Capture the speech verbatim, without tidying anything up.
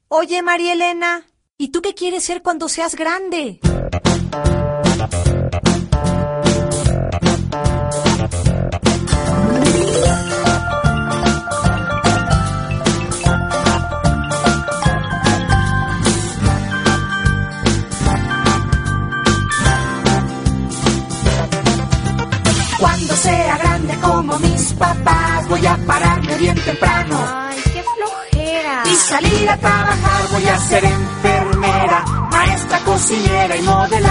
Oye, María Elena, ¿y tú qué quieres ser cuando seas grande? Cuando sea grande como mis papás, voy a pararme bien temprano. Ay, qué flojera. Y salir a trabajar, voy a ser enfermera, maestra, cocinera y modelar.